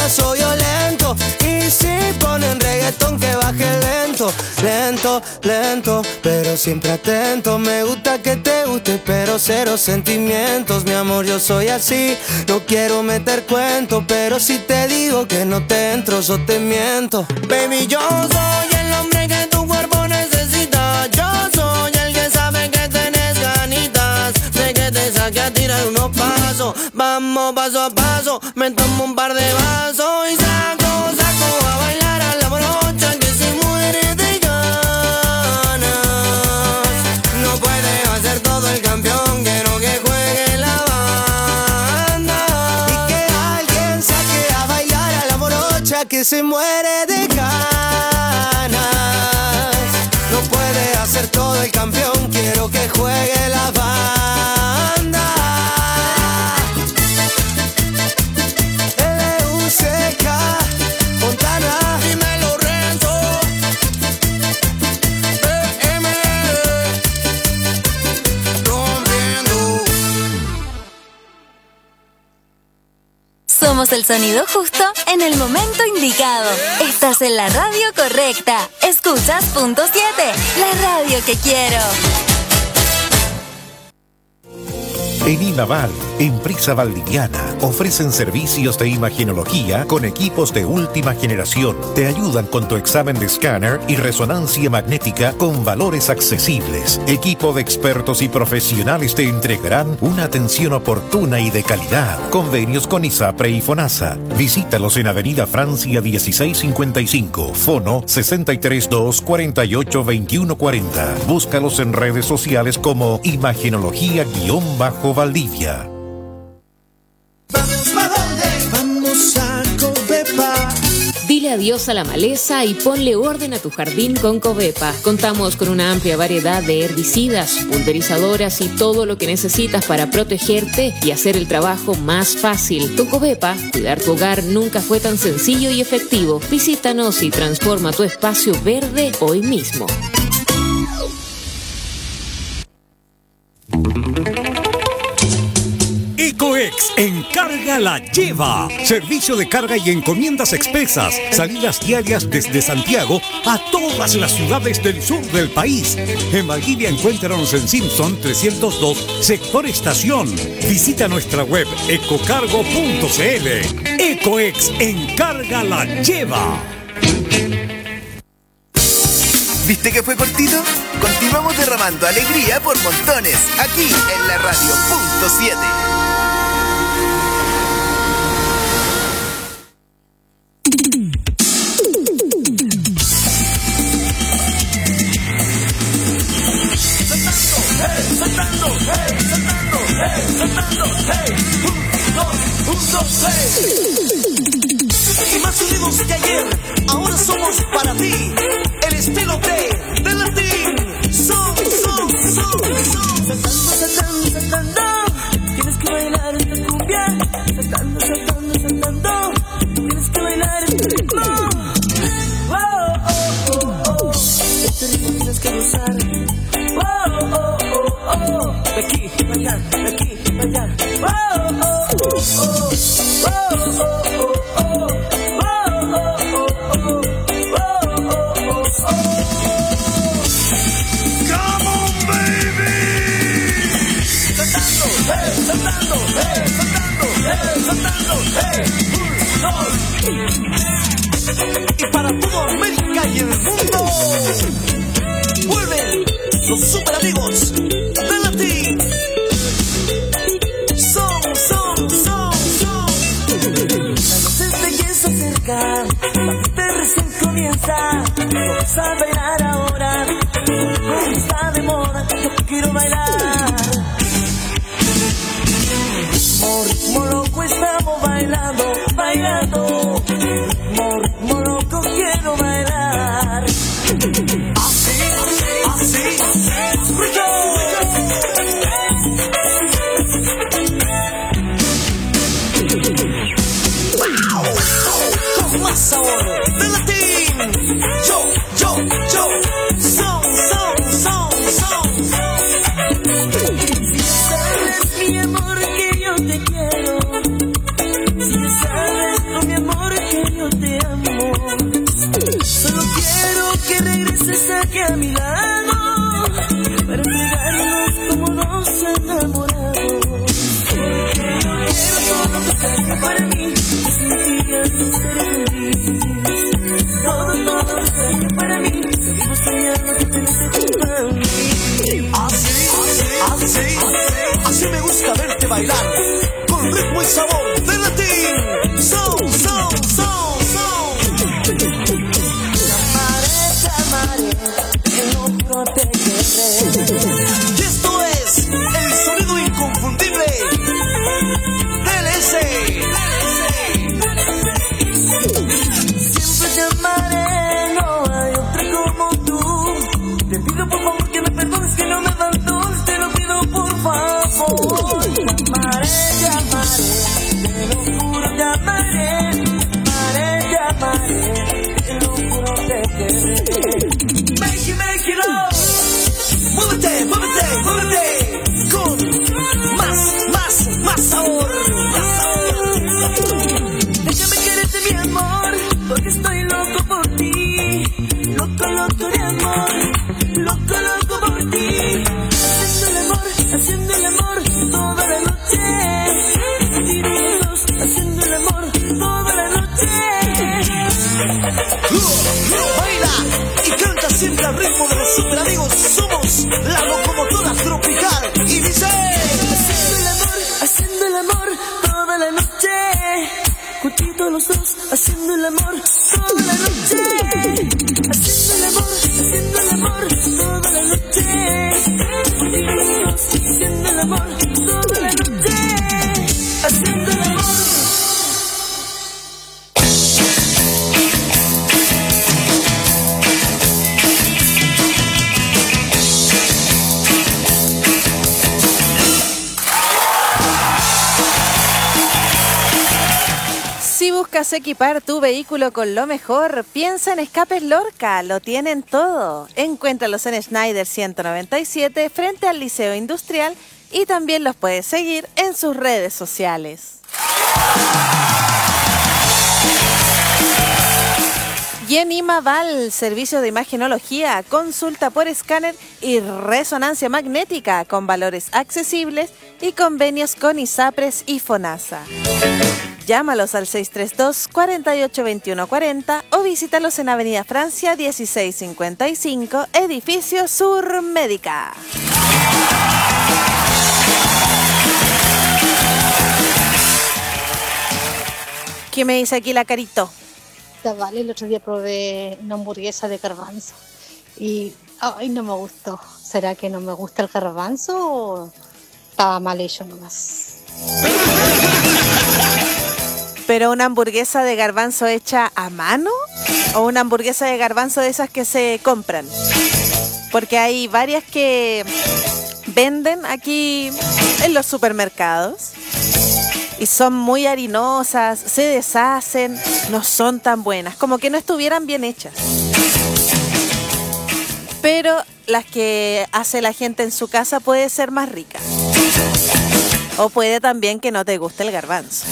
ahora soy violento. Y si ponen reggaetón que baje lento, lento, lento, pero siempre atento. Me gusta que te guste, pero cero sentimientos. Mi amor, yo soy así, no quiero meter cuento, pero si te digo que no te entro, yo te miento. Baby, yo soy el hombre que tu cuerpo necesita. Yo soy el que sabe que tenés ganitas de que te saque a tirar unos pasos. Vamos paso a paso, me tomo un par de vasos y saco a bailar a la brocha que se muere de ganas. No puede hacer todo el campeón, quiero que juegue la banda. Y que alguien saque a bailar a la brocha que se muere de ganas. No puede hacer todo el campeón, quiero que juegue la banda. L.U.C.K. Fontana, dímelo Renzo. BM rompiendo. Somos el sonido justo en el momento indicado. Estás en la radio correcta. Escuchas Punto 7, la radio que quiero. En Imaval, empresa valdiviana, ofrecen servicios de imagenología con equipos de última generación. Te ayudan con tu examen de escáner y resonancia magnética con valores accesibles. Equipo de expertos y profesionales te entregarán una atención oportuna y de calidad. Convenios con ISAPRE y FONASA. Visítalos en Avenida Francia 1655, Fono 632 48 21 40. Búscalos en redes sociales como Imagenología_Valdivia. ¿Vamos a dónde? Vamos a Covepa. Dile adiós a la maleza y ponle orden a tu jardín con Covepa. Contamos con una amplia variedad de herbicidas, pulverizadoras y todo lo que necesitas para protegerte y hacer el trabajo más fácil. Con Covepa, cuidar tu hogar nunca fue tan sencillo y efectivo. Visítanos y transforma tu espacio verde hoy mismo. Ecoex Encarga la Lleva. Servicio de carga y encomiendas expresas. Salidas diarias desde Santiago a todas las ciudades del sur del país. En Valdivia encuéntranos en Simpson 302, sector estación. Visita nuestra web ecocargo.cl. Ecoex Encarga la Lleva. ¿Viste que fue cortito? Continuamos derramando alegría por montones, aquí en la radio Punto 7. Saltando, hey, 1, 2, 3. Y más unidos que ayer, ahora somos para ti, el estilo de latín. Son. Saltando, tienes que bailar esta cumbia. Saltando, tienes que bailar este ritmo. Este ritmo tienes que gozar. De aquí, bailar. Come on, baby. Saltando, hey. 1, 2. Y para toda América y el mundo, vuelven los super amigos de Latín. Son. La noche ya se acerca, la fiesta recién comienza. Vamos a bailar ahora, como está de moda, yo quiero bailar. Ritmo loco estamos bailando. Ritmo loco quiero bailar. Así, rico. Con más sabor de Latín. Yo. Son. Si sabes, mi amor, que yo te quiero. Si sabes, mi amor, sentías ser feliz. Todo será para mí. Vivo soñando que tenerte junto a mí. Así me gusta verte bailar con ritmo y sabor de latín. Son. Y esto es el sonido inconfundible del S. Siempre te amaré, no hay otra como tú. Te pido por favor que me perdones, que no me abandones, te lo pido por favor. Te lo juro, te amaré, te lo juro, te querré. Make it love. Muévete con más sabor. Déjame quererte, mi amor, porque estoy loco por ti. Loco de amor, loco por ti. Haciendo el amor toda la noche. Divididos, haciendo el amor toda la noche. Baila y canta siempre al ritmo de los super amigos. Somos la locomotora tropical y dice: haciendo el amor toda la noche. Juntitos los dos, haciendo el amor toda la noche. Haciendo el amor toda la noche. Juntitos, haciendo el amor toda la noche. Haciendo el amor. Si buscas equipar tu vehículo con lo mejor, piensa en Escapes Lorca, lo tienen todo. Encuéntralos en Schneider 197 frente al Liceo Industrial y también los puedes seguir en sus redes sociales. Y en Imaval, servicio de imagenología, consulta por escáner y resonancia magnética con valores accesibles y convenios con ISAPRES y FONASA. Llámalos al 632-482140 o visítalos en Avenida Francia 1655, Edificio Sur Médica. ¿Qué me dice aquí la Carito? Vale, el otro día probé una hamburguesa de garbanzo y no me gustó. ¿Será que no me gusta el garbanzo o estaba mal hecho nomás? ¿Pero una hamburguesa de garbanzo hecha a mano o una hamburguesa de garbanzo de esas que se compran? Porque hay varias que venden aquí en los supermercados y son muy harinosas, se deshacen, no son tan buenas, como que no estuvieran bien hechas. Pero las que hace la gente en su casa puede ser más rica. O puede también que no te guste el garbanzo.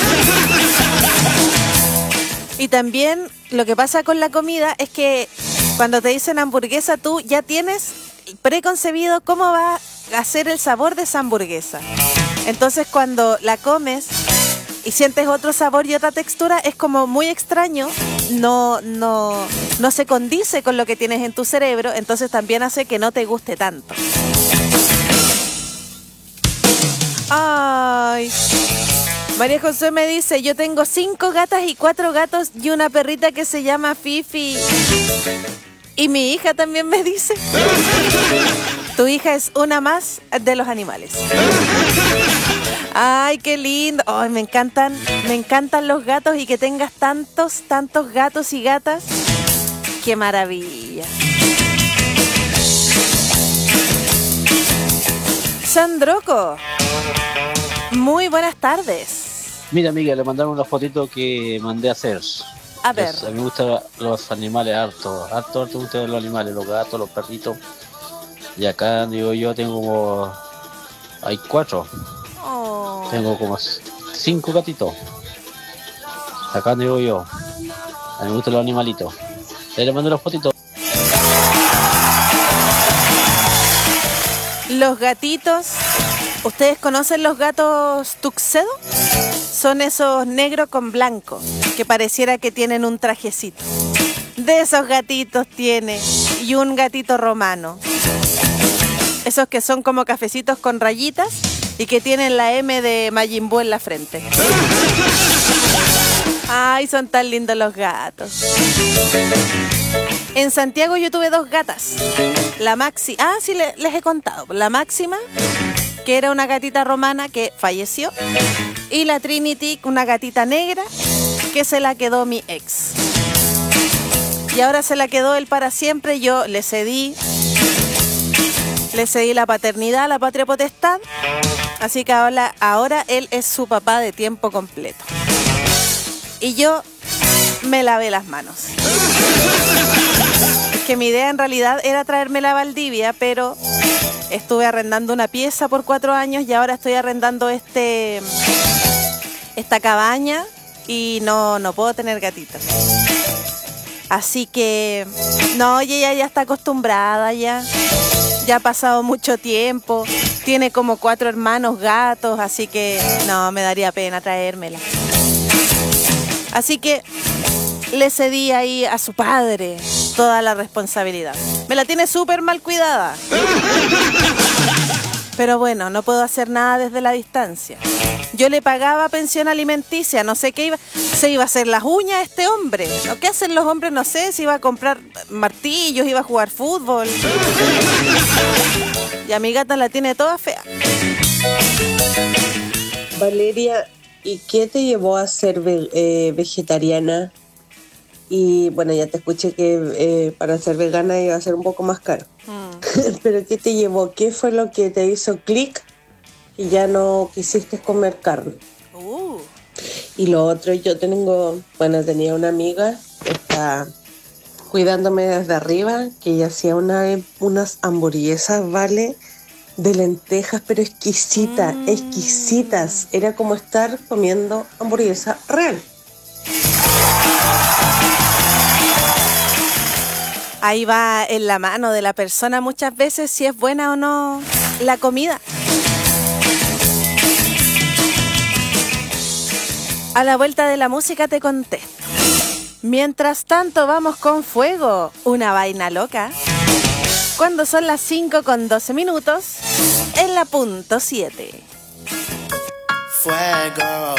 Y también lo que pasa con la comida es que cuando te dicen hamburguesa, tú ya tienes preconcebido cómo va a ser el sabor de esa hamburguesa. Entonces cuando la comes y sientes otro sabor y otra textura, es como muy extraño, no se condice con lo que tienes en tu cerebro, entonces también hace que no te guste tanto. Ay, María José me dice, yo tengo 5 gatas y 4 gatos y una perrita que se llama Fifi. Y mi hija también me dice. Tu hija es una más de los animales. Ay, qué lindo. Ay, me encantan los gatos y que tengas tantos gatos y gatas. Qué maravilla. Sandroco, muy buenas tardes. Mira, amiga, le mandaron una fotito que mandé a hacer. A ver. A mí me gustan los animales harto me gustan los animales, los gatos, los perritos. Y acá, digo, yo tengo como... Hay 4. Oh. Tengo como 5 gatitos. Acá digo yo. A mí me gustan los animalitos. Ahí le mando las fotitos. Los gatitos, ¿ustedes conocen los gatos tuxedo? son esos negros con blanco, que pareciera que tienen un trajecito. De esos gatitos tiene, y un gatito romano. Esos que son como cafecitos con rayitas y que tienen la M de Majin Buu en la frente. Ay, son tan lindos los gatos. En Santiago yo tuve 2 gatas. La Maxi, sí, les he contado. La Máxima, que era una gatita romana que falleció. Y la Trinity, una gatita negra, que se la quedó mi ex. Y ahora se la quedó él para siempre. Yo le cedí la paternidad, la patria potestad. Así que ahora él es su papá de tiempo completo. Y yo me lavé las manos. Es que mi idea en realidad era traérmela a Valdivia, pero estuve arrendando una pieza por 4 años y ahora estoy arrendando esta cabaña y no puedo tener gatitos. Así que, no, ella ya está acostumbrada ya ha pasado mucho tiempo, tiene como 4 hermanos gatos, así que no, me daría pena traérmela. Así que le cedí ahí a su padre toda la responsabilidad. Me la tiene súper mal cuidada. Pero bueno, no puedo hacer nada desde la distancia. Yo le pagaba pensión alimenticia, no sé qué se iba a hacer las uñas a este hombre. ¿Qué hacen los hombres? No sé, si iba a comprar martillos, iba a jugar fútbol. Y a mi gata la tiene toda fea. Valeria, ¿y qué te llevó a ser vegetariana? Y bueno, ya te escuché que para ser vegana iba a ser un poco más caro. Pero ¿qué te llevó? ¿Qué fue lo que te hizo clic y ya no quisiste comer carne? Y lo otro, tenía una amiga que está cuidándome desde arriba, que ella hacía unas hamburguesas, ¿vale? De lentejas, pero exquisitas. Era como estar comiendo hamburguesa real. Ahí va en la mano de la persona muchas veces si es buena o no la comida. A la vuelta de la música te contesto. Mientras tanto vamos con Fuego, una vaina loca. Cuando son las 5:12 en la punto 7. Fuego,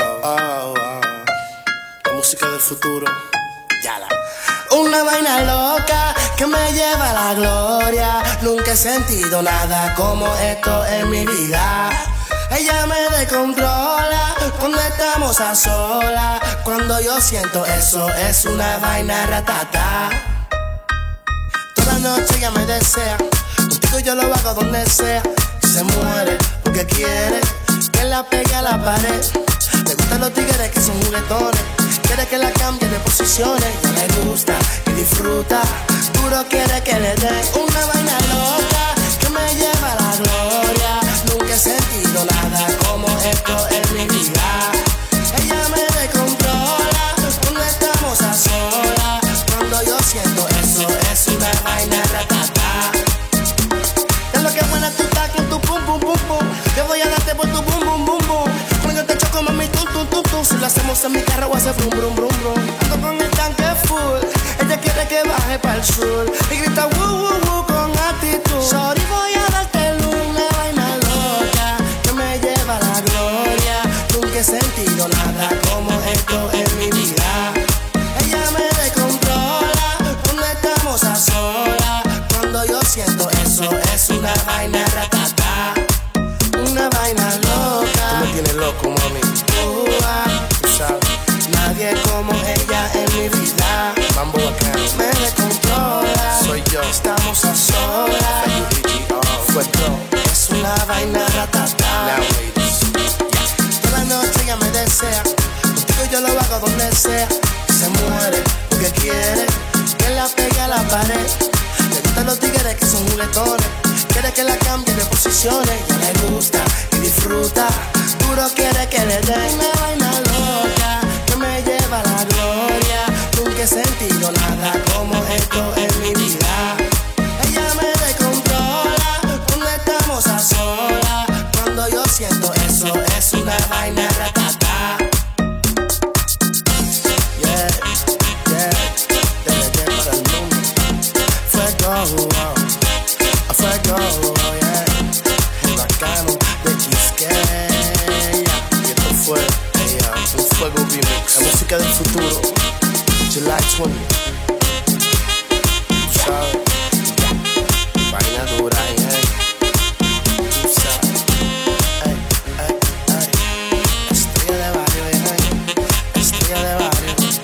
la música del futuro. Una vaina loca que me lleva a la gloria. Nunca he sentido nada como esto en mi vida. Ella me descontrola cuando estamos a solas. Cuando yo siento eso es una vaina ratata. Toda noche ella me desea, contigo yo lo hago donde sea. Y se muere porque quiere que la pegue a la pared. Le gustan los tigres que son juguetones, quiere que la cambie de posiciones. No le gusta y disfruta, duro quiere que le dé una vaina loca que me lleva a la gloria. Nunca he sentido nada como esto en mi vida. Ella me descontrola cuando estamos a solas. Cuando yo siento eso es una vaina ratata. Es lo que buena tú estás con tu pum pum pum pum. Yo voy a darte por tu pum pum pum pum. Cuando te choco mami tum tum tum tum. Si lo hacemos en mi carro voy a hacer brum brum brum brum. Ando con el tanque full, ella quiere que baje para el sur y grita woo woo woo con actitud. Sorry, voy a darte una vaina loca que me lleva a la gloria. Nunca he sentido nada como esto en mi vida. Ella me descontrola cuando estamos a solas. Cuando yo siento eso es una vaina ratata. Una vaina loca. Tú me tienes loco, mami. Tú sabes, nadie como ella en mi vida. Mambo bacán. Me descontrola. Soy yo. Estamos a solas. Es una vaina ratata. Toda noche ella me desea, contigo yo lo hago donde sea. Se muere porque quiere que la pegue a la pared. Le gustan los tigres que son juguetones, quiere que la cambie de posiciones. Ya le gusta y disfruta, duro quiere que le dé una vaina loca que me lleva a la gloria. Nunca he sentido nada como esto en mi vida. Ella me descontrola cuando estamos a solas. Cuando yo siento eso es una vaina ratata. música del futuro. July 20. Tú sabes. Vaina dura, Tú sabes. Estrella de barrio, estrella de barrio.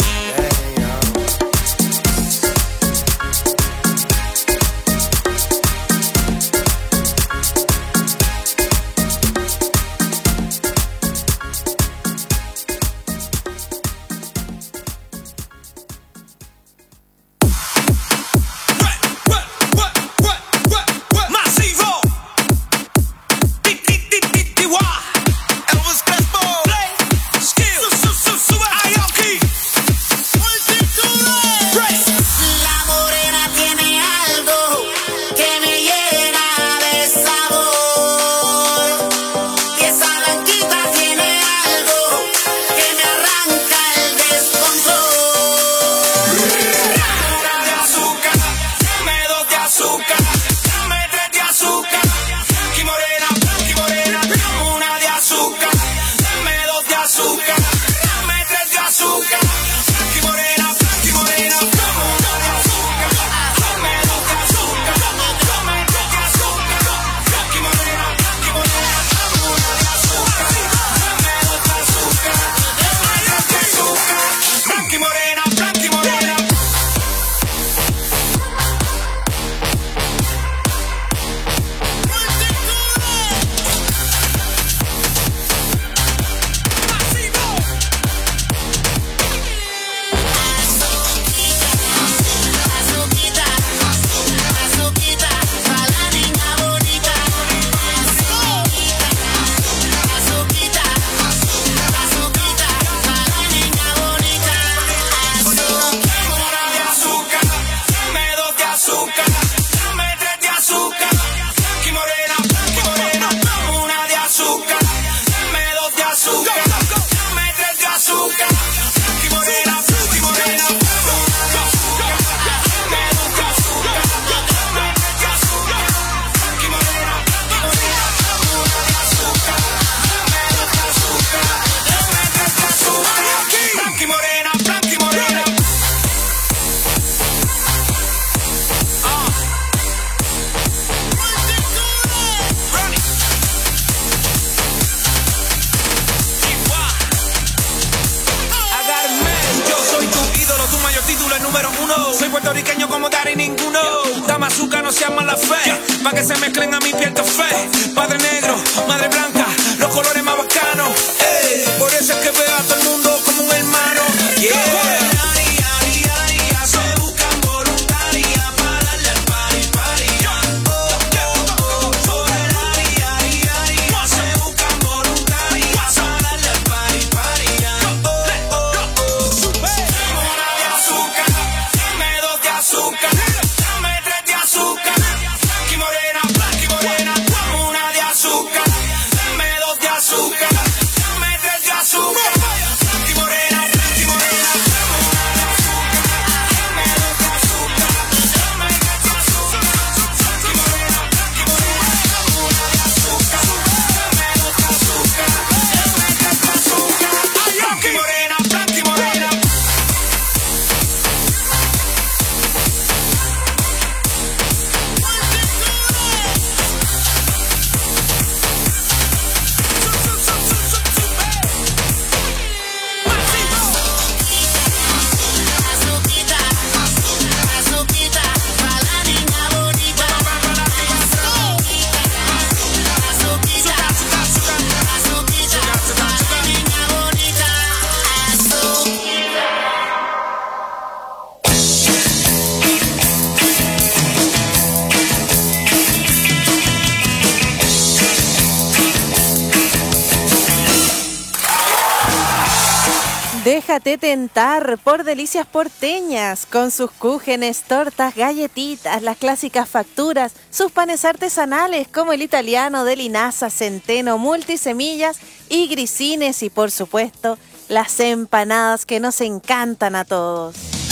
Déjate tentar por delicias porteñas, con sus cúgenes, tortas, galletitas, las clásicas facturas, sus panes artesanales como el italiano de linaza, centeno, multisemillas y grisines y por supuesto las empanadas que nos encantan a todos.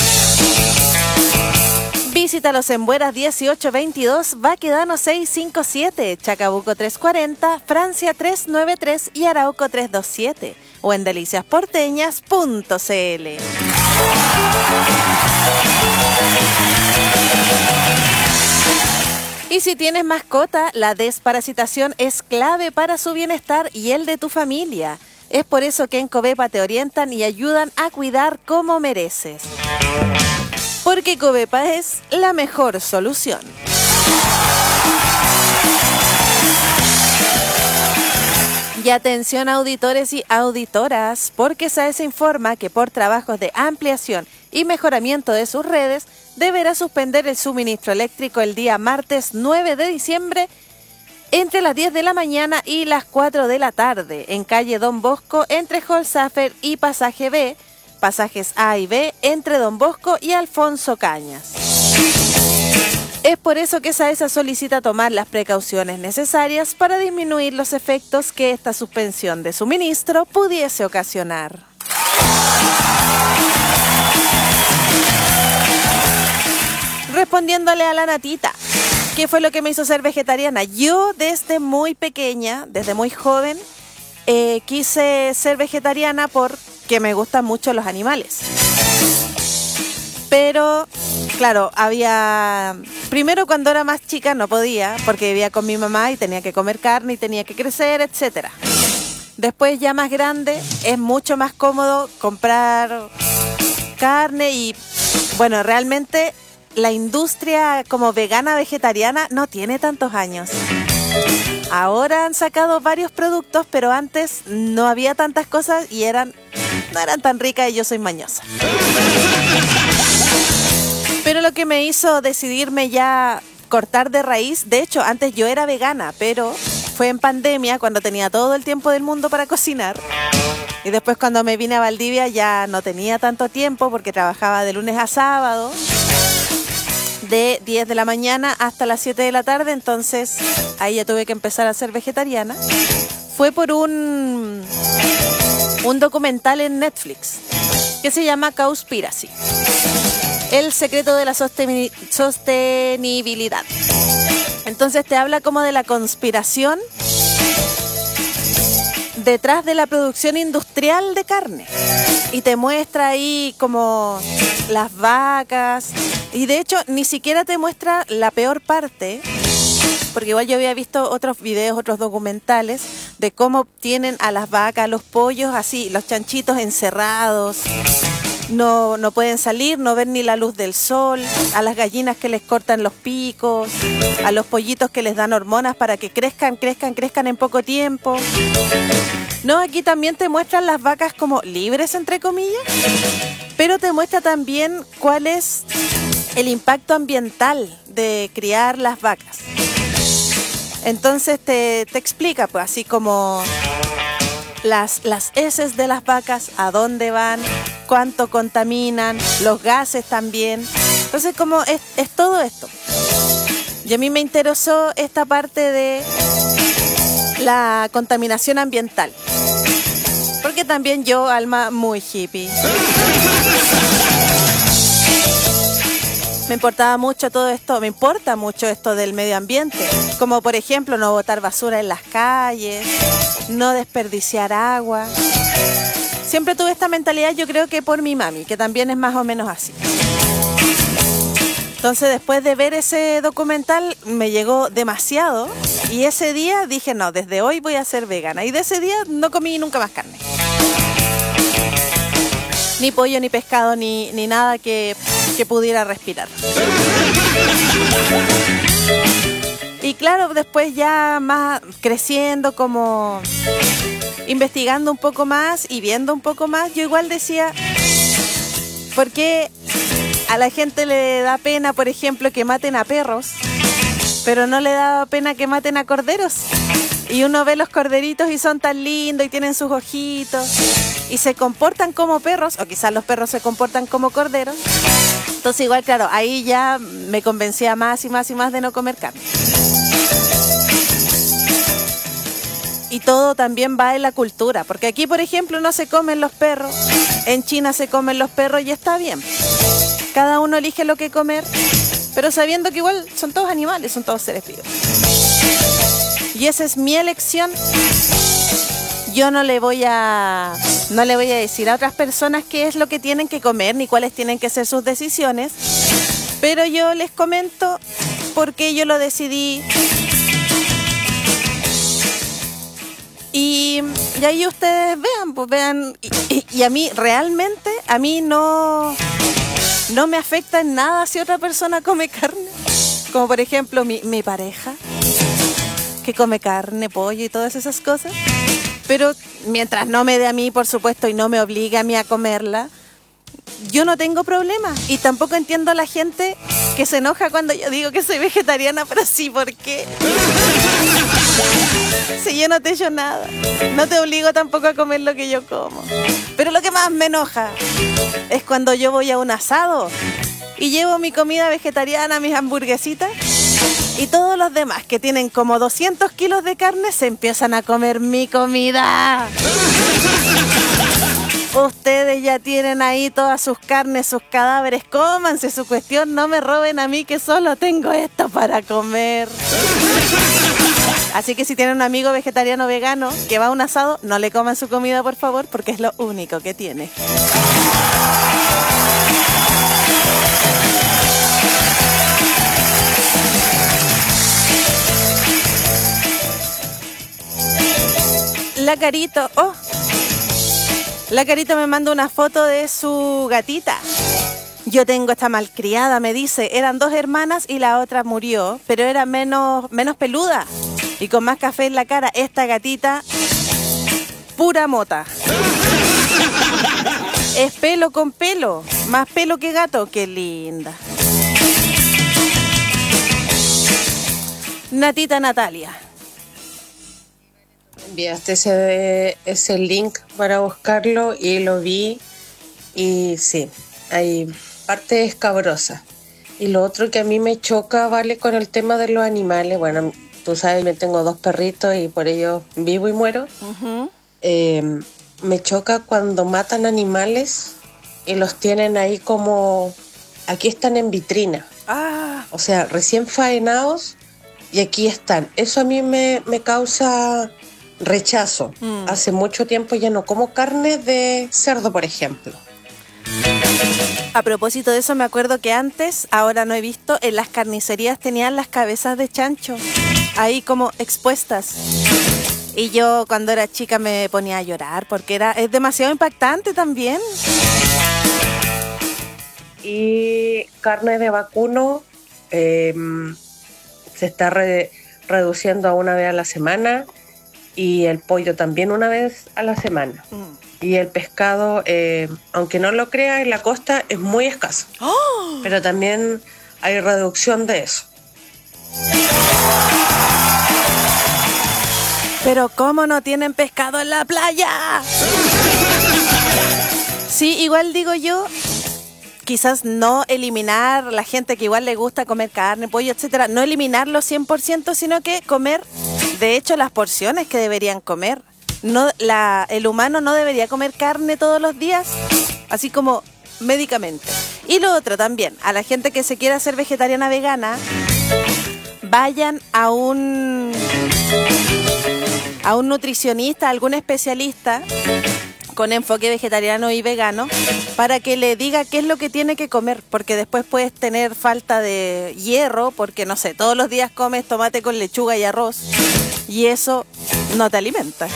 Visítalos en Bueras 1822, Baquedano 657, Chacabuco 340, Francia 393 y Arauco 327. o en deliciasporteñas.cl. Y si tienes mascota, la desparasitación es clave para su bienestar y el de tu familia. Es por eso que en Covepa te orientan y ayudan a cuidar como mereces. Porque Covepa es la mejor solución. Y atención auditores y auditoras, porque SAES informa que por trabajos de ampliación y mejoramiento de sus redes, deberá suspender el suministro eléctrico el día martes 9 de diciembre entre las 10 de la mañana y las 4 de la tarde en calle Don Bosco entre Holzafer y Pasaje B, pasajes A y B entre Don Bosco y Alfonso Cañas. Es por eso que SAESA solicita tomar las precauciones necesarias para disminuir los efectos que esta suspensión de suministro pudiese ocasionar. Respondiéndole a la Natita, ¿qué fue lo que me hizo ser vegetariana? Yo desde muy pequeña, desde muy joven, quise ser vegetariana porque me gustan mucho los animales. Pero, claro, primero cuando era más chica no podía, porque vivía con mi mamá y tenía que comer carne y tenía que crecer, etcétera. Después ya más grande es mucho más cómodo comprar carne y, bueno, realmente la industria como vegana vegetariana no tiene tantos años. Ahora han sacado varios productos, pero antes no había tantas cosas y no eran tan ricas y yo soy mañosa. Pero lo que me hizo decidirme ya cortar de raíz, de hecho antes yo era vegana, pero fue en pandemia cuando tenía todo el tiempo del mundo para cocinar. Y después cuando me vine a Valdivia ya no tenía tanto tiempo porque trabajaba de lunes a sábado, de 10 de la mañana hasta las 7 de la tarde, entonces ahí ya tuve que empezar a ser vegetariana. Fue por un documental en Netflix que se llama Cowspiracy. El secreto de la sostenibilidad. Entonces te habla como de la conspiración detrás de la producción industrial de carne. Y te muestra ahí como las vacas. Y de hecho ni siquiera te muestra la peor parte, porque igual yo había visto otros videos, otros documentales de cómo tienen a las vacas, a los pollos, así, los chanchitos encerrados. No pueden salir, no ven ni la luz del sol, a las gallinas que les cortan los picos, a los pollitos que les dan hormonas para que crezcan en poco tiempo. No, aquí también te muestran las vacas como libres, entre comillas, pero te muestra también cuál es el impacto ambiental de criar las vacas. Entonces te explica, pues, así como las heces de las vacas, a dónde van, cuánto contaminan, los gases también. Entonces, como es todo esto. Y a mí me interesó esta parte de la contaminación ambiental. Porque también yo, alma muy hippie, me importaba mucho todo esto, me importa mucho esto del medio ambiente. Como por ejemplo, no botar basura en las calles, no desperdiciar agua. Siempre tuve esta mentalidad, yo creo que por mi mami, que también es más o menos así. Entonces, después de ver ese documental, me llegó demasiado. Y ese día dije, no, desde hoy voy a ser vegana. Y de ese día no comí nunca más carne. Ni pollo, ni pescado, ni nada que pudiera respirar. Y claro, después ya más creciendo, como investigando un poco más y viendo un poco más, yo igual decía, ¿por qué a la gente le da pena, por ejemplo, que maten a perros, pero no le da pena que maten a corderos? Y uno ve los corderitos y son tan lindos y tienen sus ojitos y se comportan como perros, o quizás los perros se comportan como corderos. Entonces igual, claro, ahí ya me convencía más y más y más de no comer carne. Y todo también va en la cultura, porque aquí, por ejemplo, no se comen los perros, en China se comen los perros y está bien. Cada uno elige lo que comer, pero sabiendo que igual son todos animales, son todos seres vivos. Y esa es mi elección. yo no le voy a decir a otras personas qué es lo que tienen que comer ni cuáles tienen que ser sus decisiones, pero yo les comento por qué yo lo decidí. Y ahí ustedes vean, pues vean, y a mí realmente, a mí no me afecta en nada si otra persona come carne, como por ejemplo mi pareja, que come carne, pollo y todas esas cosas, pero mientras no me dé a mí, por supuesto, y no me obligue a mí a comerla, yo no tengo problema. Y tampoco entiendo a la gente que se enoja cuando yo digo que soy vegetariana, pero sí, ¿por qué? Si yo no te echo nada, no te obligo tampoco a comer lo que yo como. Pero lo que más me enoja es cuando yo voy a un asado y llevo mi comida vegetariana, mis hamburguesitas, y todos los demás que tienen como 200 kilos de carne se empiezan a comer mi comida. Ustedes ya tienen ahí todas sus carnes, sus cadáveres, cómanse su cuestión, no me roben a mí que solo tengo esto para comer. Así que si tienen un amigo vegetariano o vegano que va a un asado, no le coman su comida, por favor, porque es lo único que tiene. La Carito, la Carito me manda una foto de su gatita. Yo tengo esta malcriada, me dice, eran 2 hermanas y la otra murió, pero era menos peluda y con más café en la cara. Esta gatita, pura mota. Es pelo con pelo, más pelo que gato, qué linda. Natita Natalia. Enviaste ese link para buscarlo y lo vi y sí, hay parte escabrosa. Y lo otro que a mí me choca, vale, con el tema de los animales, bueno, tú sabes, yo tengo 2 perritos y por ello vivo y muero. Uh-huh. Me choca cuando matan animales y los tienen ahí como, aquí están en vitrina. O sea, recién faenados y aquí están. Eso a mí me causa rechazo. Hace mucho tiempo ya no como carne de cerdo, por ejemplo. A propósito de eso, me acuerdo que antes, ahora no he visto, en las carnicerías tenían las cabezas de chancho ahí como expuestas. Y yo cuando era chica me ponía a llorar porque es demasiado impactante también. Y carne de vacuno se está reduciendo a una vez a la semana. Y el pollo también una vez a la semana. Y el pescado, aunque no lo crea, en la costa es muy escaso. ¡Oh! Pero también hay reducción de eso. Pero ¿cómo no tienen pescado en la playa? Sí, igual digo yo, quizás no eliminar la gente que igual le gusta comer carne, pollo, etcétera, no eliminarlo 100%, sino que comer, de hecho, las porciones que deberían comer. No, el humano no debería comer carne todos los días, así como médicamente. Y lo otro también, a la gente que se quiera hacer vegetariana vegana, vayan a un nutricionista, a algún especialista con enfoque vegetariano y vegano, para que le diga qué es lo que tiene que comer, porque después puedes tener falta de hierro, porque no sé, todos los días comes tomate con lechuga y arroz, y eso no te alimenta.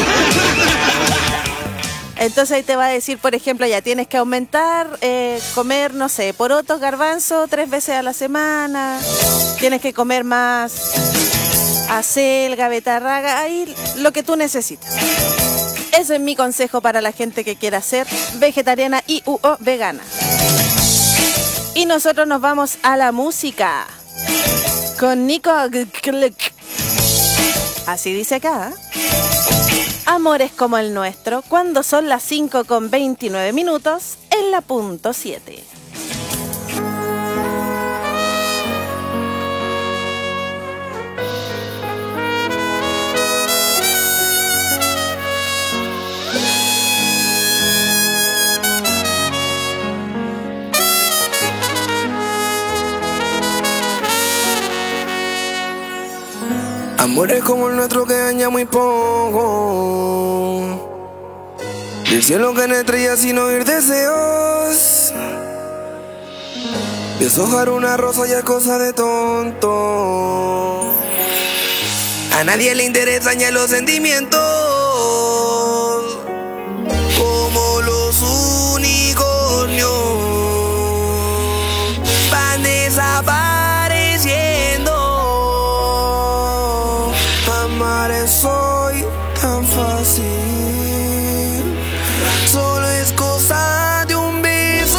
Entonces ahí te va a decir, por ejemplo, ya tienes que aumentar, comer, no sé, porotos, garbanzo 3 veces a la semana, tienes que comer más acelga, betarraga, ahí lo que tú necesitas. Ese es mi consejo para la gente que quiera ser vegetariana y o vegana. Y nosotros nos vamos a la música con Nico. Así dice acá. Amores como el nuestro, cuando son las 5:29 en la punto 7. Amores como el nuestro que daña muy poco. Del cielo caen estrellas sin oír deseos. Deshojar una rosa ya es cosa de tonto. A nadie le interesan ya los sentimientos. Como los unicornios van desapareciendo. Amar es hoy tan fácil. Solo es cosa de un beso.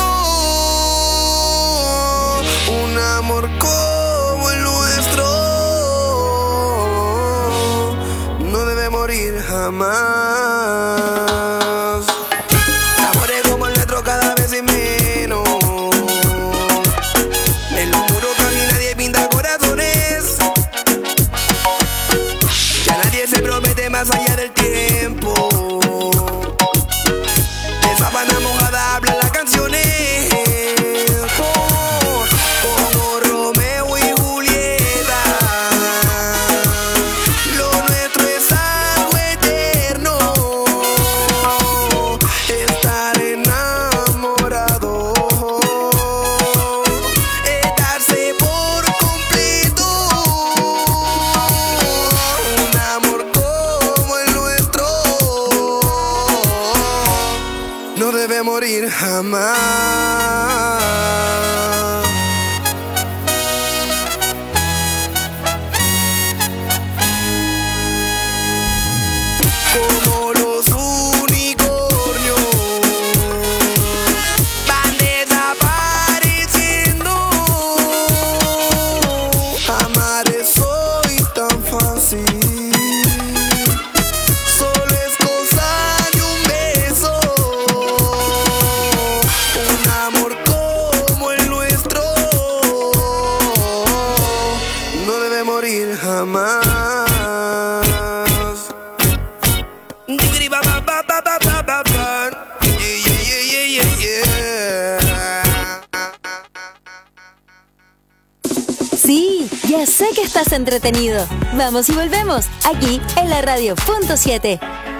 Un amor como el nuestro no debe morir jamás. Amores como el nuestro cada vez es menos. En los muros casi nadie pinta corazones. Ya nadie se promete más allá del tiempo. De sábana mojada hablan las canciones. Como Romeo y Julieta. Lo nuestro es algo eterno. Estar enamorado. Estarse por completo. Un amor como el nuestro no debe morir jamás. Como los unicornios van desapareciendo. Amar es hoy tan fácil. Solo es cosa de un beso. Un amor como el nuestro no debe morir jamás. Sí, ya sé que estás entretenido. Vamos y volvemos, aquí en la radio.7.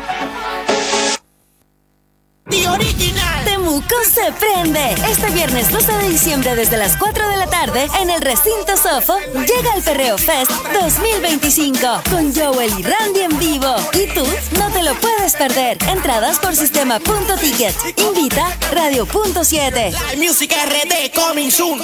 The Original. Temuco se prende. Este viernes 12 de diciembre desde las 4 de la tarde en el recinto Sofo llega el Perreo Fest 2025 con Joel y Randy en vivo. Y tú no te lo puedes perder. Entradas por sistema.ticket. Invita Radio.7. Music RD coming soon.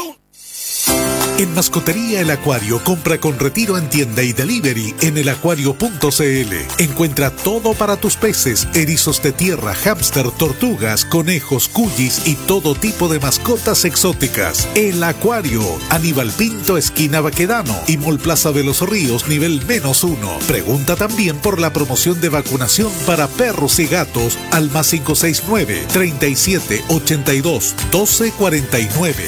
En Mascotería El Acuario, compra con retiro en tienda y delivery en elacuario.cl. Encuentra todo para tus peces, erizos de tierra, hámster, tortugas, conejos, cuyis y todo tipo de mascotas exóticas. El Acuario, Aníbal Pinto, esquina Baquedano y Mall Plaza de los Ríos, nivel -1. Pregunta también por la promoción de vacunación para perros y gatos al +569 37 82 12 49.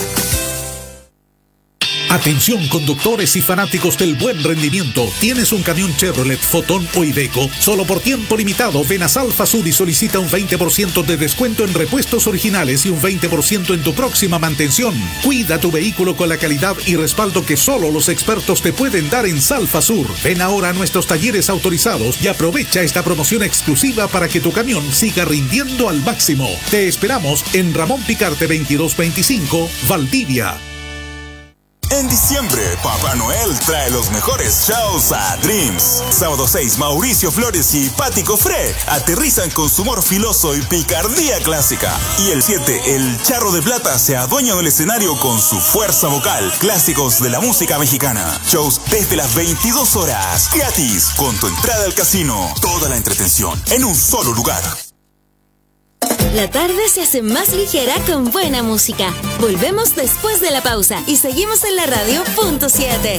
Atención conductores y fanáticos del buen rendimiento. ¿Tienes un camión Chevrolet, Fotón o Iveco? Solo por tiempo limitado, ven a Salfa Sur y solicita un 20% de descuento en repuestos originales y un 20% en tu próxima mantención. Cuida tu vehículo con la calidad y respaldo que solo los expertos te pueden dar en Salfa Sur. Ven ahora a nuestros talleres autorizados y aprovecha esta promoción exclusiva para que tu camión siga rindiendo al máximo. Te esperamos en Ramón Picarte 2225, Valdivia. En diciembre, Papá Noel trae los mejores shows a Dreams. Sábado 6, Mauricio Flores y Patti Cofré aterrizan con su humor filoso y picardía clásica. Y el 7, el Charro de Plata se adueña del escenario con su fuerza vocal. Clásicos de la música mexicana. Shows desde las 22 horas. Gratis, con tu entrada al casino. Toda la entretención en un solo lugar. La tarde se hace más ligera con buena música. Volvemos después de la pausa y seguimos en la radio.7.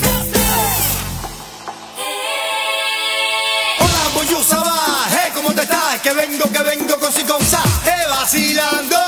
Hola, Boyusa va, hey, ¿cómo te estás? Que vengo con su cosa, vacilando.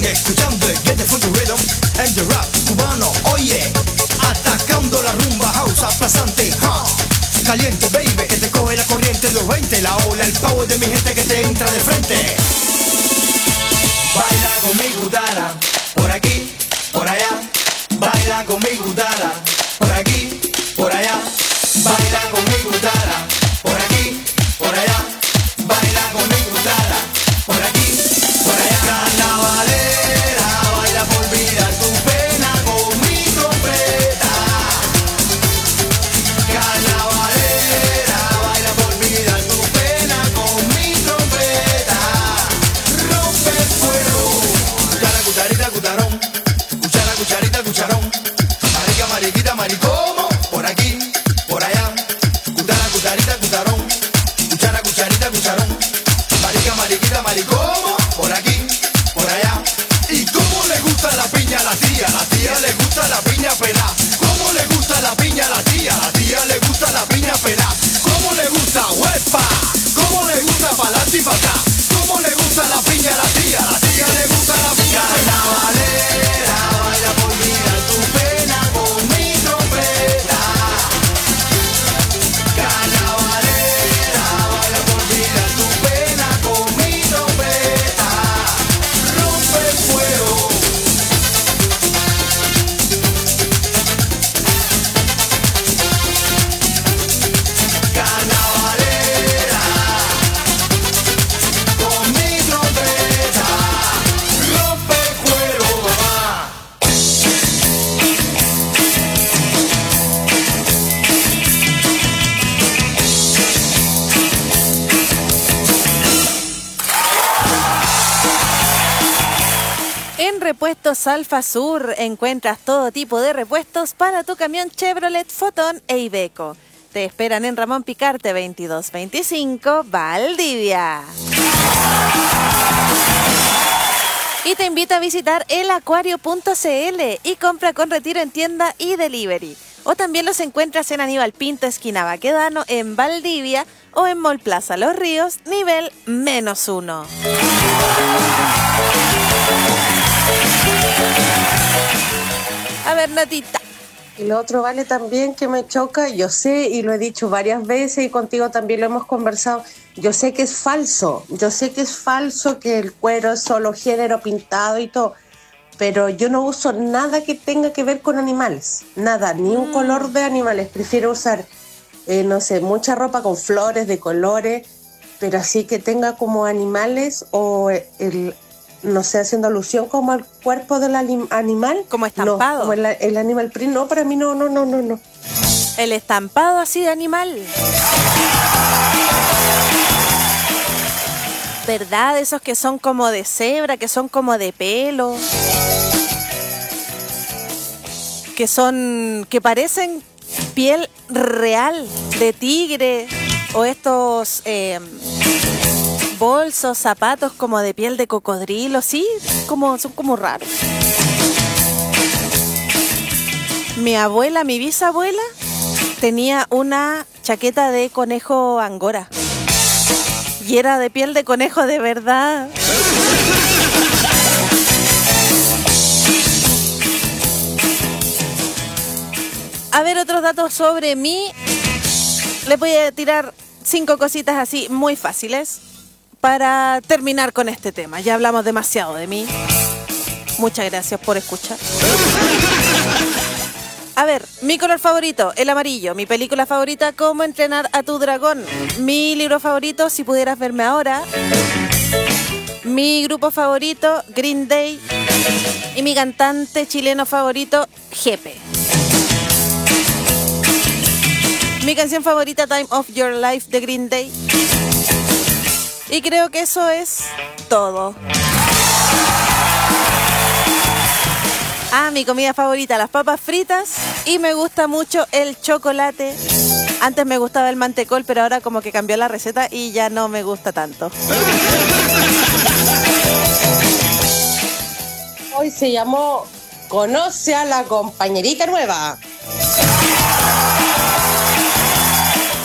escuchando el Get the Funky Rhythm, el rap cubano, oye, atacando la rumba house aplastante, caliente baby, que te coge la corriente, los 20, la ola, el power de mi gente que te entra de frente. Baila conmigo, dala, por aquí, por allá, baila conmigo, dala, por aquí, por allá, baila conmigo, dala, por aquí, por allá, baila conmigo, dala, por aquí, por allá. Carnavalera, baila por olvidar tu pena con mi trompeta. Carnavalera, baila por olvidar tu pena con mi trompeta. Rompe el fuego, cuchara, cucharita, cucharón, cuchara, cucharita, cucharón, marica, mariquita, maricomo, por aquí, por allá, cuchara, cucharita, cucharón, cuchara, cucharita, cucharón, marica, mariquita, maricomo, por aquí, por allá. ¿Y cómo le gusta la piña a la tía? La tía le gusta la piña pelá. ¿Cómo le gusta la piña a la tía? La tía le gusta la piña pelá. ¿Cómo le gusta huepa? ¿Cómo le gusta pa'lante y pa' acá? ¿Cómo le gusta la piña a la tía? La tía le gusta la piña pelá. Carnavalera, baila por olvidar tu pena con mi trompeta. Carnavalera, baila por olvidar tu pena con mi trompeta. Rompe el fuego. Carnavalera, con mi trompeta. Rompe el fuego, mamá. En Repuestos Alfa Sur encuentras todo tipo de repuestos para tu camión Chevrolet, Fotón e Iveco. Te esperan en Ramón Picarte 2225, Valdivia. Y te invita a visitar elacuario.cl y compra con retiro en tienda y delivery. O también los encuentras en Aníbal Pinto, esquina Baquedano, en Valdivia, o en Mall Plaza Los Ríos, nivel -1. A ver, Natita. Y lo otro, vale, también que me choca, yo sé, y lo he dicho varias veces y contigo también lo hemos conversado, yo sé que es falso, que el cuero es solo género pintado y todo, pero yo no uso nada que tenga que ver con animales, nada, ni un color de animales, prefiero usar, no sé, mucha ropa con flores, de colores, pero así que tenga como animales o no sé, haciendo alusión como al cuerpo del animal. Como estampado. No, como el animal print. No, para mí no. El estampado así de animal. ¿Verdad? Esos que son como de cebra, que son como de pelo. Que parecen piel real de tigre. O estos bolsos, zapatos como de piel de cocodrilo, sí, son como raros. Mi bisabuela tenía una chaqueta de conejo angora y era de piel de conejo de verdad. A ver, otros datos sobre mí. Les voy a tirar 5 cositas así muy fáciles para terminar con este tema. Ya hablamos demasiado de mí. Muchas gracias por escuchar. A ver, mi color favorito, el amarillo. Mi película favorita, Cómo entrenar a tu dragón. Mi libro favorito, Si pudieras verme ahora. Mi grupo favorito, Green Day. Y mi cantante chileno favorito, Jepe. Mi canción favorita, Time of Your Life, de Green Day. Y creo que eso es todo. Mi comida favorita, las papas fritas. Y me gusta mucho el chocolate. Antes me gustaba el mantecol, pero ahora como que cambió la receta y ya no me gusta tanto. Hoy se llamó Conoce a la compañerita nueva.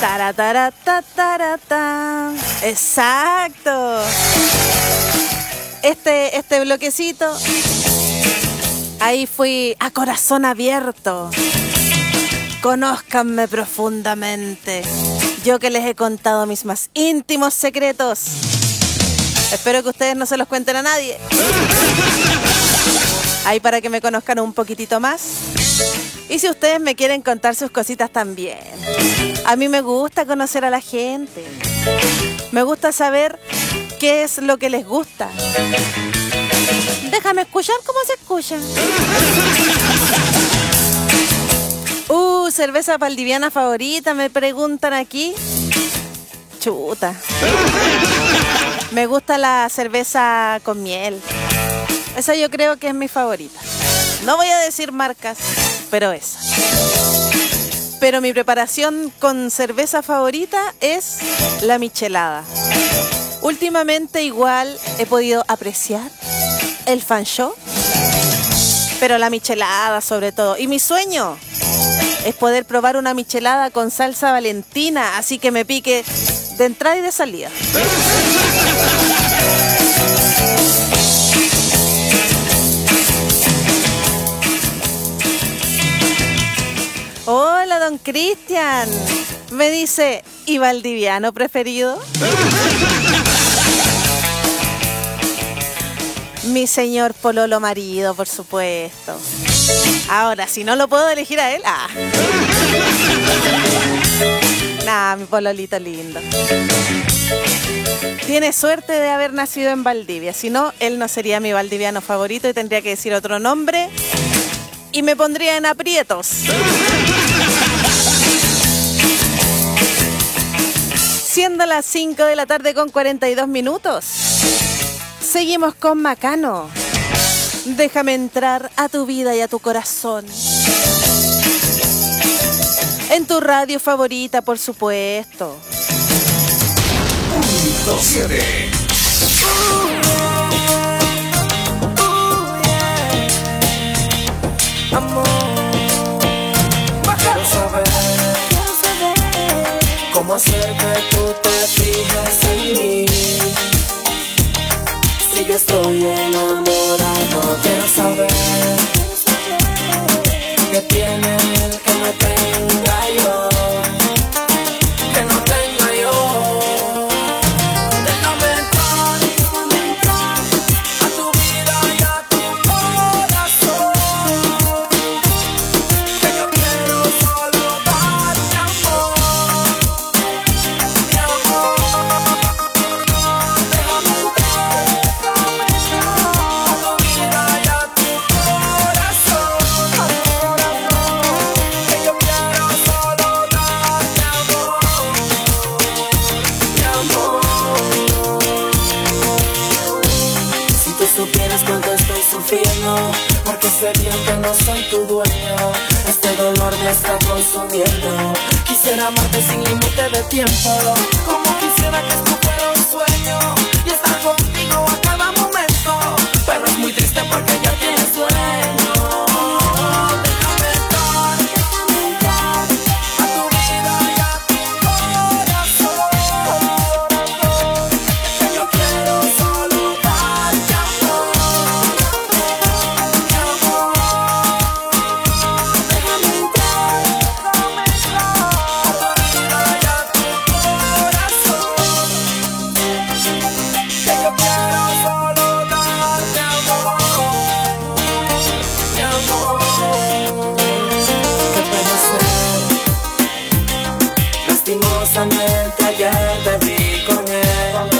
Tarata. Exacto. este bloquecito, ahí fui a corazón abierto. Conózcanme profundamente. Yo que les he contado mis más íntimos secretos. Espero que ustedes no se los cuenten a nadie. Ahí para que me conozcan un poquitito más. Y si ustedes me quieren contar sus cositas también. A mí me gusta conocer a la gente. Me gusta saber qué es lo que les gusta. Déjame escuchar cómo se escucha. Cerveza valdiviana favorita, me preguntan aquí. Chuta. Me gusta la cerveza con miel. Esa yo creo que es mi favorita. No voy a decir marcas, pero esa. Pero mi preparación con cerveza favorita es la michelada. Últimamente igual he podido apreciar el fan show, pero la michelada sobre todo. Y mi sueño es poder probar una michelada con salsa Valentina, así que me pique de entrada y de salida. Hola, don Cristian. Me dice, ¿y valdiviano preferido? Mi señor pololo marido, por supuesto. Ahora, si no lo puedo elegir a él, Nah, mi pololito lindo. Tiene suerte de haber nacido en Valdivia. Si no, él no sería mi valdiviano favorito y tendría que decir otro nombre. Y me pondría en aprietos. Siendo las 5 de la tarde con 42 minutos. Seguimos con Macano. Déjame entrar a tu vida y a tu corazón. En tu radio favorita, por supuesto. 107. Amor, quiero saber cómo hacer que tú te fijes en mí. Si yo estoy enamorado, quiero saber qué tiene el que me tenga yo, que no tenga yo. Déjame entrar a tu vida y a tu corazón, que yo quiero solo darte amor, mi amor. Déjame porque sé bien que no soy tu dueño. Este dolor me está consumiendo. Quisiera amarte sin límite de tiempo, como quisiera que esto fuera un sueño y estar contigo a cada momento. Pero es muy triste porque ya tienes dueño. Déjame entrar a tu vida y a tu corazón, que yo quiero solo darte amor. Lastimosamente ayer te vi con él.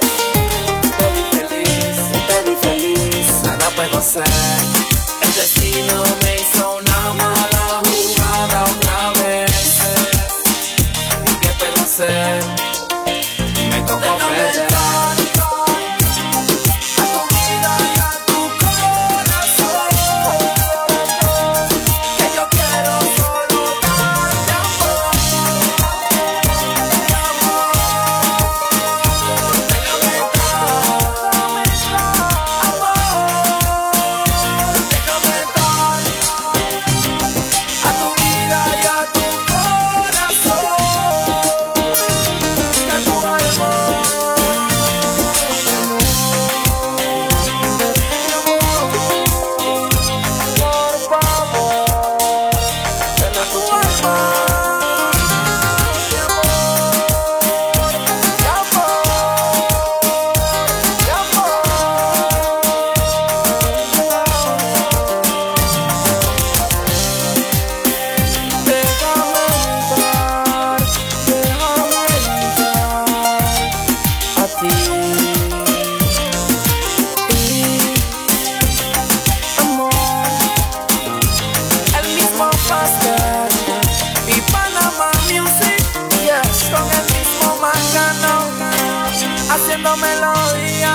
Te vi feliz, nada puedo hacer. El destino me hizo una mala jugada otra vez. ¿Y qué puedo hacer? Me tocó perder. haciendo melodía.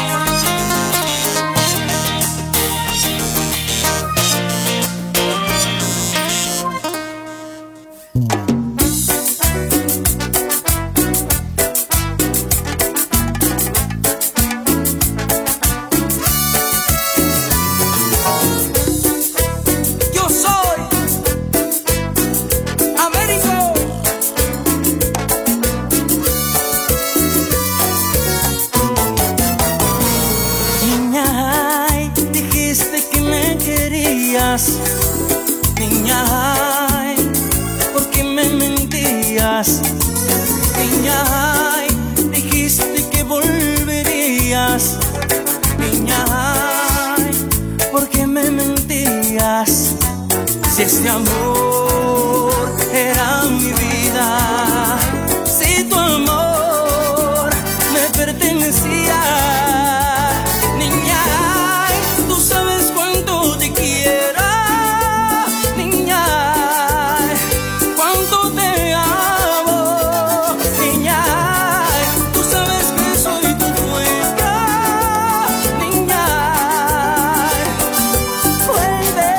Yo soy Américo. Niña, ay, dijiste que me querías. Niña, ay, ¿por qué me mentías? Niña, ay, dijiste que volverías. Niña, ay, ¿por qué me mentías? Si este amor era mi vida, si tu amor me pertenecía. Niña, ay, tú sabes cuánto te quiero. Niña, ay, cuánto te amo. Niña, ay, tú sabes que soy tu dueña. Niña, ay, vuelve.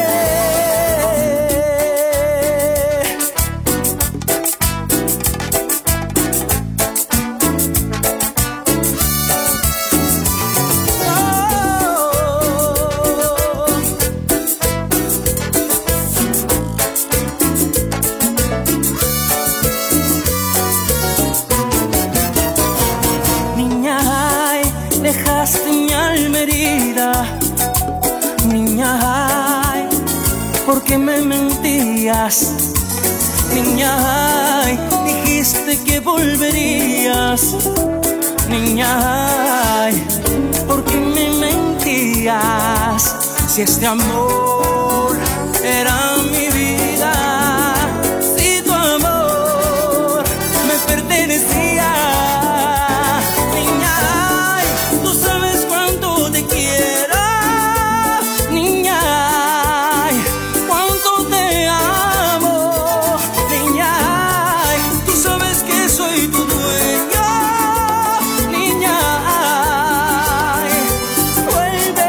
Niña, ay, dejaste mi alma herida. Niña, ay, ¿por qué me mentías? Niña, ay, dijiste que volverías. Niña, ay, ¿por qué me mentías? Si este amor era mi vida, si tu amor me pertenecía. Niña, ay, tú sabes cuánto te quiero. Niña, ay, cuánto te amo. Niña, ay, tú sabes que soy tu dueño. Niña, ay, vuelve.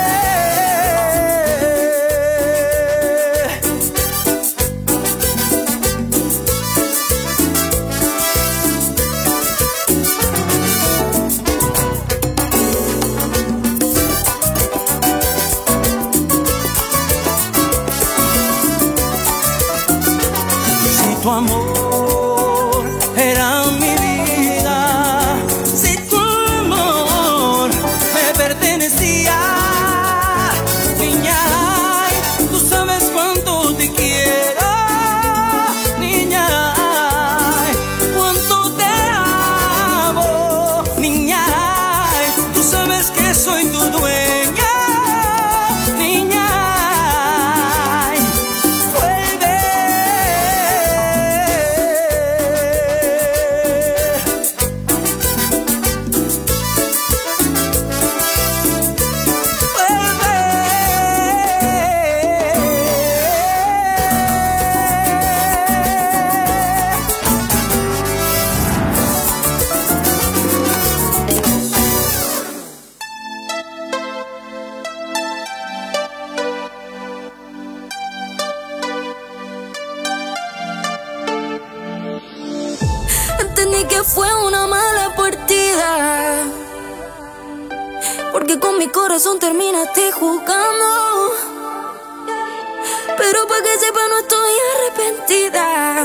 Si tu amor era mi vida, si tu amor me pertenecía. Niña, ay, tú sabes cuánto te quiero. Niña, ay, cuánto te amo. Niña, ay, tú sabes que soy tu dueña. Niña, ay, vuelve. Entendí que fue una mala partida, porque con mi corazón terminaste jugando. Pero para que sepa no estoy arrepentida,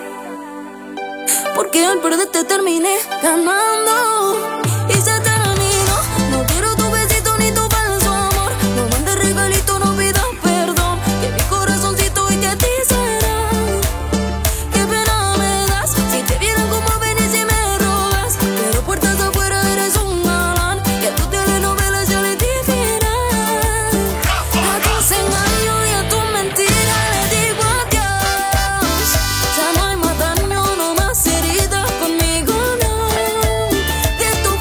porque al perderte terminé ganando. Y se terminó, no quiero tu besito ni tu falso amor. No mandes regalito, no pidas perdón, que mi corazoncito hoy te atizará. Qué pena me das, si te vieran como venís y me robas. Pero puertas afuera eres un galán, y a tu telenovela ya le di final. A tus engaños y a tus mentiras le digo adiós. Ya no hay más daño, no más heridas conmigo, no. De tu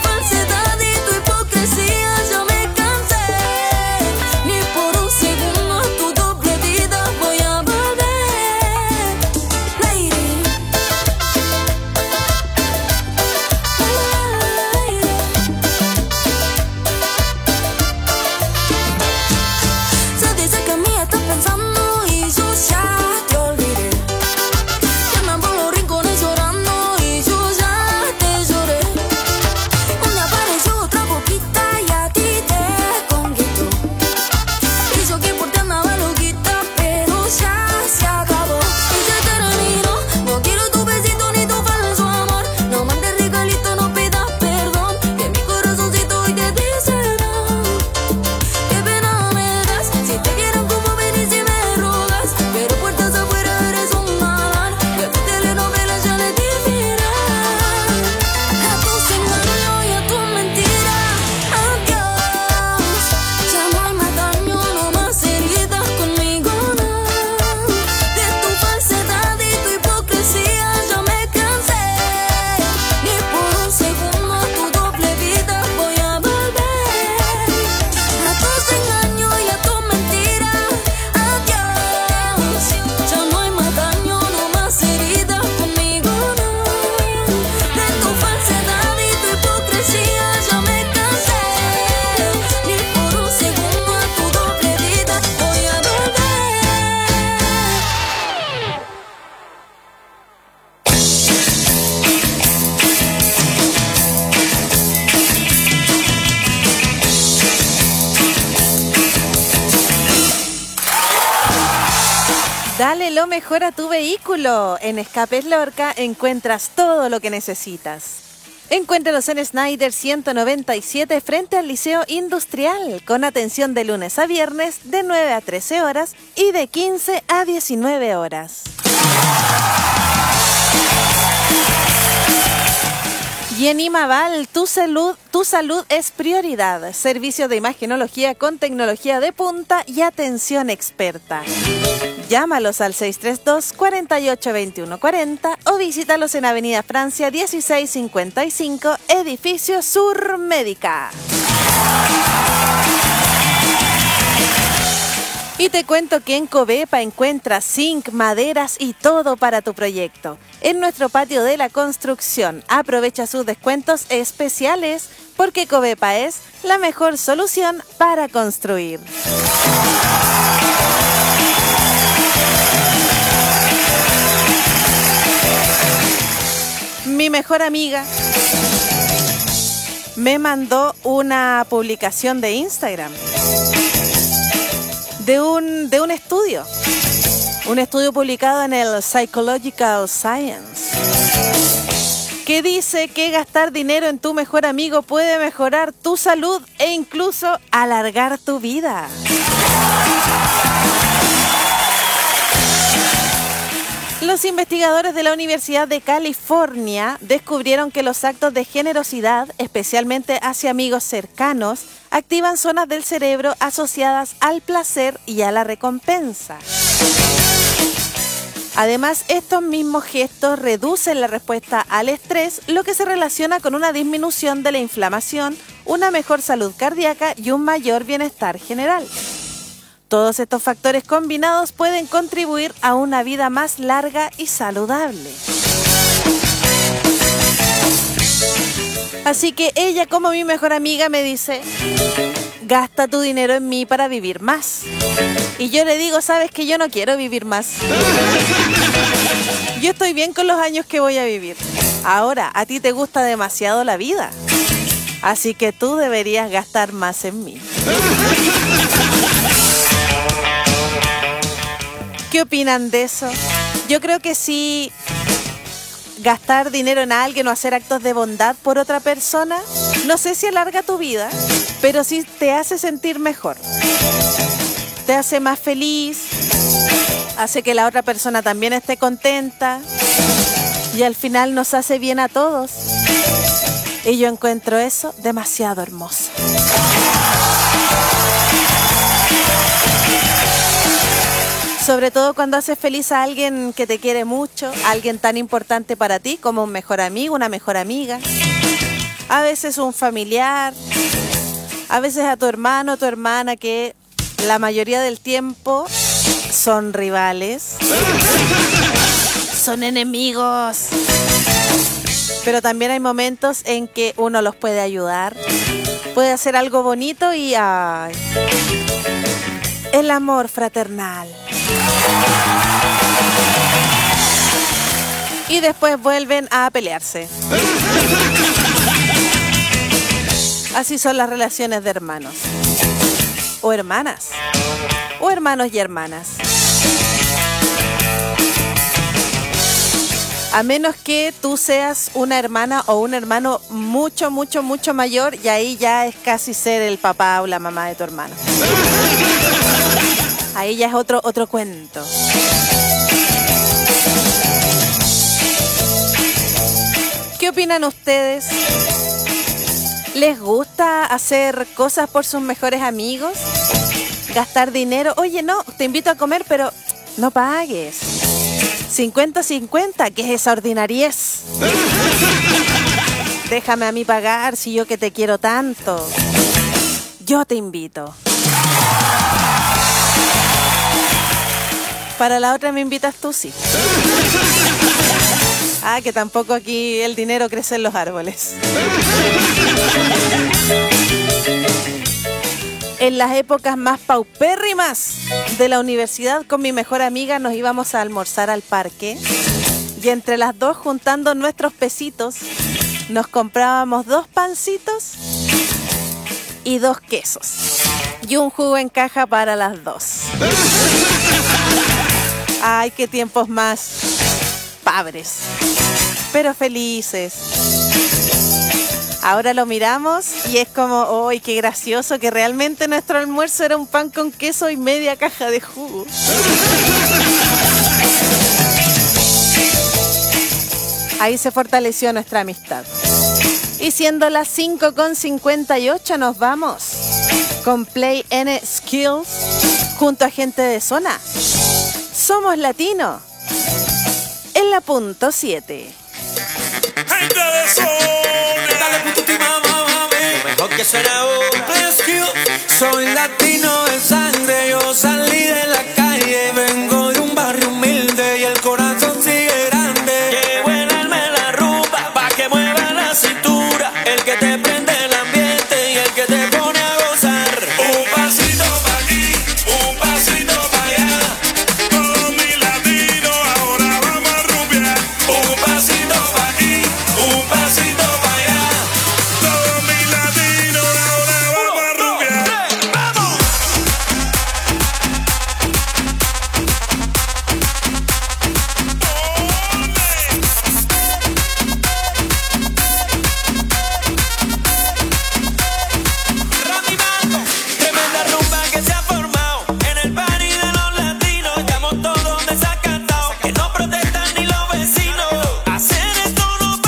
lo mejor a tu vehículo. En Escapes Lorca encuentras todo lo que necesitas. Encuéntralos en Snyder 197 frente al Liceo Industrial, con atención de lunes a viernes de 9 a 13 horas y de 15 a 19 horas. Y en Imaval, tu salud es prioridad. Servicio de imagenología con tecnología de punta y atención experta. Llámalos al 632-482140 o visítalos en Avenida Francia 1655, Edificio Sur Médica. Y te cuento que en Covepa encuentras zinc, maderas y todo para tu proyecto. En nuestro patio de la construcción, aprovecha sus descuentos especiales porque Covepa es la mejor solución para construir. Mi mejor amiga me mandó una publicación de Instagram de un estudio. Un estudio publicado en el Psychological Science, que dice que gastar dinero en tu mejor amigo puede mejorar tu salud e incluso alargar tu vida. Los investigadores de la Universidad de California descubrieron que los actos de generosidad, especialmente hacia amigos cercanos, activan zonas del cerebro asociadas al placer y a la recompensa. Además, estos mismos gestos reducen la respuesta al estrés, lo que se relaciona con una disminución de la inflamación, una mejor salud cardíaca y un mayor bienestar general. Todos estos factores combinados pueden contribuir a una vida más larga y saludable. Así que ella, como mi mejor amiga, me dice: gasta tu dinero en mí para vivir más. Y yo le digo: sabes que yo no quiero vivir más. Yo estoy bien con los años que voy a vivir. Ahora, a ti te gusta demasiado la vida. Así que tú deberías gastar más en mí. ¿Qué opinan de eso? Yo creo que sí, gastar dinero en alguien o hacer actos de bondad por otra persona, no sé si alarga tu vida, pero sí te hace sentir mejor. Te hace más feliz, hace que la otra persona también esté contenta y al final nos hace bien a todos. Y yo encuentro eso demasiado hermoso. Sobre todo cuando haces feliz a alguien que te quiere mucho, a alguien tan importante para ti como un mejor amigo, una mejor amiga. A veces un familiar, a veces a tu hermano o tu hermana, que la mayoría del tiempo son rivales, son enemigos. Pero también hay momentos en que uno los puede ayudar, puede hacer algo bonito y ¡ay! El amor fraternal. Y después vuelven a pelearse. Así son las relaciones de hermanos. O hermanas. O hermanos y hermanas. A menos que tú seas una hermana o un hermano mucho, mucho, mucho mayor, y ahí ya es casi ser el papá o la mamá de tu hermano. Ahí ya es otro cuento. ¿Qué opinan ustedes? ¿Les gusta hacer cosas por sus mejores amigos? ¿Gastar dinero? Oye, no, te invito a comer, pero no pagues. 50-50, ¿qué es esa ordinariez? Déjame a mí pagar, si yo que te quiero tanto. Yo te invito. Para la otra me invitas tú, sí. Ah, que tampoco aquí el dinero crece en los árboles. En las épocas más paupérrimas de la universidad, con mi mejor amiga nos íbamos a almorzar al parque y entre las dos, juntando nuestros pesitos, nos comprábamos 2 pancitos y 2 quesos y un jugo en caja para las 2. Ay, qué tiempos más pobres, pero felices. Ahora lo miramos y es como, ¡ay, qué gracioso! Que realmente nuestro almuerzo era un pan con queso y media caja de jugo. Ahí se fortaleció nuestra amistad. Y siendo las 5:58 nos vamos con Play N Skills junto a Gente de Zona. Somos Latino en la punto 7. Gente de Zona, dale punto ti mamá, mami. Lo mejor que suena ahora. Play Skill, soy latino.